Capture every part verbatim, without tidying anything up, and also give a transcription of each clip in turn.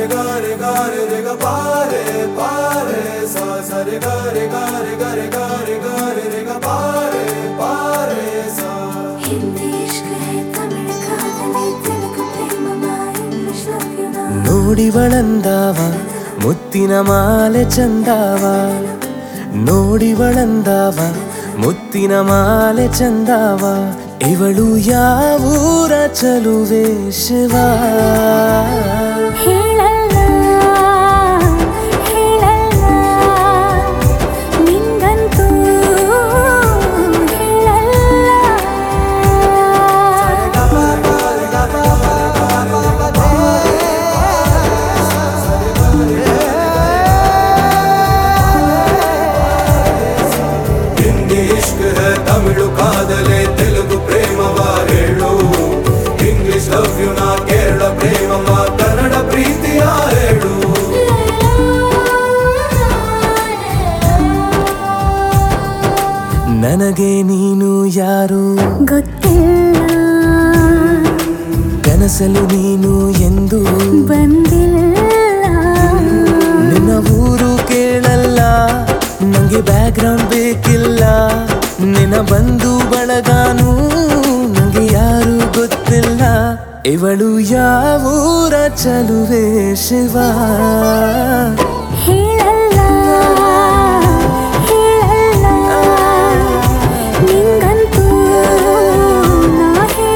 gare gare re ga pare pare sa sa re gare gare gare gare gare re ga pare pare sa Hindi इश्क है तमिल कादले तेलुगु प्रेममा English love you ना ನೋಡಿವಳಂದಾವ ಮುತ್ತಿನ ಮಾಲೆ ಚಂದಾವ ನೋಡಿವಳಂದಾವ ಮುತ್ತಿನ ಮಾಲೆ ಚಂದಾವ ಇವಳು ಯಾವೂರ ಚಲುವೆ ಶಿವ ಹೇಳಲ್ಲ ಹೇಳಲ್ಲ ನಿಂಗಂತೂ हिंदी इश्क है तमिल कादले तेलुगु प्रेमवा हेळु इंग्लिश लव यू ना केरಳ प्रेमवा कन्नಡ प्रीतिಯ हेळु ನನಗೆ ನೀನು ಯಾರು ಗೊತ್ತಿಲ್ಲ ಕನಸಲು ನೀನು ಎಂದು ಬಂದಿಲ್ಲ ನಿನ್ನ ಊರು ಕೇಳಲ್ಲ ನಂಗೆ ಬ್ಯಾಕ್ಗ್ರೌಂಡ್ ಬೇಕಿಲ್ಲ ನಿನ್ನ ಬಂಧು ಬಳಗಾನು ನಂಗೆ ಯಾರು ಗೊತ್ತಿಲ್ಲ ಇವಳು ಯಾವೂರ ಚಲುವೆ ಶಿವ ಹೇಳಲ್ಲ ಹೇಳಲ್ಲ ನಿಂಗಂತೂ ನಾ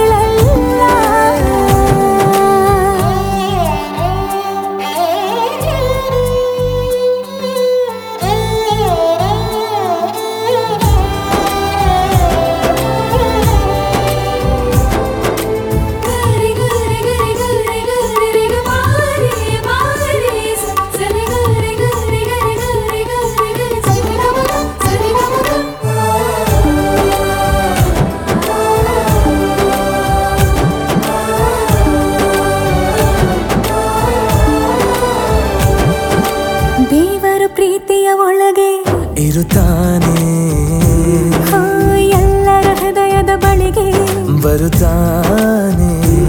ದೇವರು ಪ್ರೀತಿಯ ಒಳಗೆ ಇರುತ್ತಾನೆ ಎಲ್ಲರ ಹೃದಯದ ಬಳಿಗೆ ಬರುತ್ತಾನೆ